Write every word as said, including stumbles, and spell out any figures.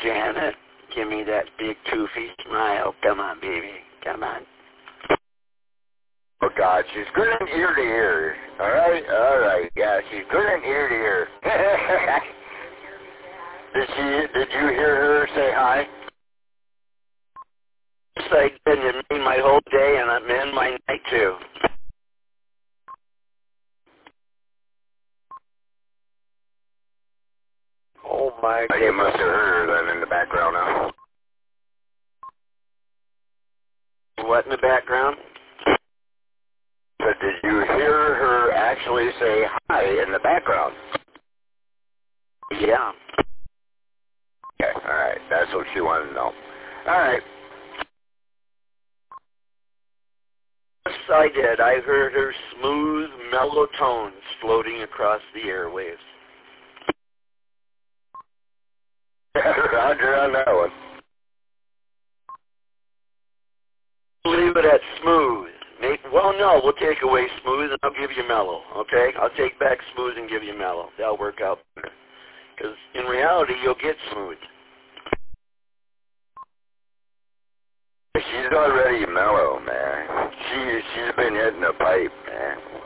Janet, give me that big toothy smile. Come on, baby. Come on. Oh, God, she's good in ear to ear. All right? All right. Yeah, she's good in ear to ear. Did she, did you hear her say hi? Yes, I did. It made my whole day, and it made my night, too. Oh, my God. You must have heard her then in the background now. What in the background? But did you hear her actually say hi in the background? Yeah. Okay, all right. That's what she wanted to know. All right. Yes, I did. I heard her smooth, mellow tones floating across the airwaves. Roger on that one. Leave it at smooth. Make, well, no, we'll take away smooth and I'll give you mellow, okay? I'll take back smooth and give you mellow. That'll work out better. Because in reality, you'll get smooth. She's already mellow, man. She, she's been hitting a pipe, man.